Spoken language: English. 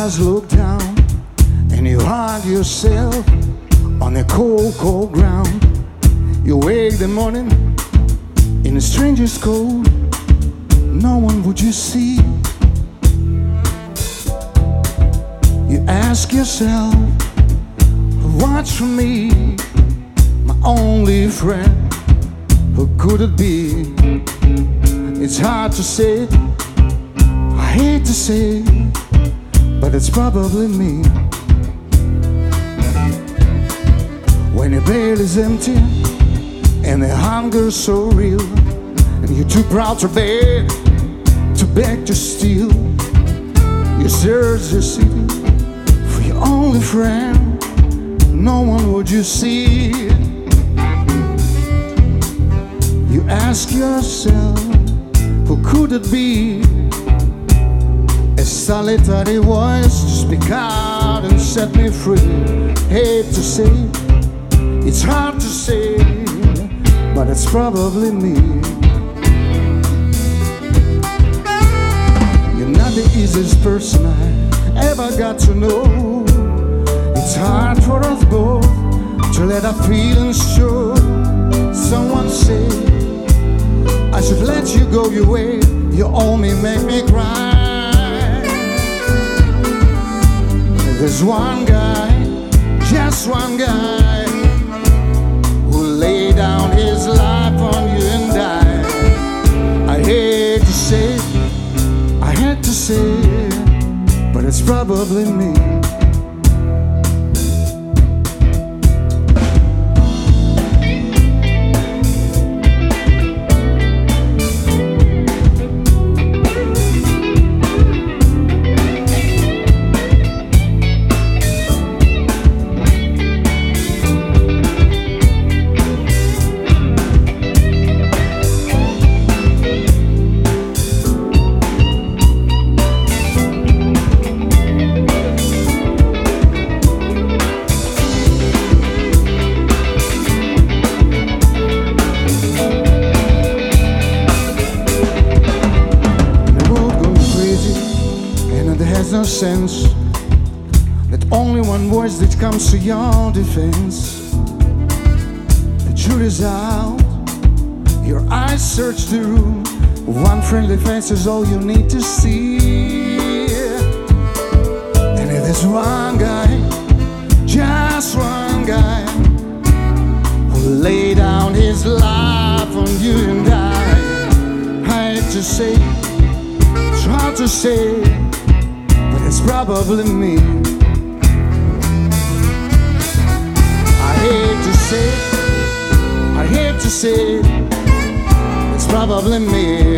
eyes look down and you hide yourself on a cold, cold ground. You wake the morning in a stranger's cold. No one would you see. You ask yourself, what's for me, my only friend? Who could it be? It's hard to say, I hate to say, but it's probably me. When your bed is empty and the hunger's so real, and you're too proud to beg, to beg to steal, you search the city for your only friend. No one would you see. You ask yourself, who could it be? A solitary voice to speak out and set me free. Hate to say, it's hard to say, but it's probably me. You're not the easiest person I ever got to know. It's hard for us both to let our feelings show. Someone say I should let you go your way. You only make me cry. There's one guy, just one guy, who laid down his life on you and I hate to say, I hate to say, but it's probably me. No sense that only one voice that comes to your defense. The truth is out, your eyes search the room. One friendly face is all you need to see. And if there's one guy, just one guy, who laid down his life on you and I hate to say, it's hard to say, it's probably me. I hate to say, I hate to say, it's probably me.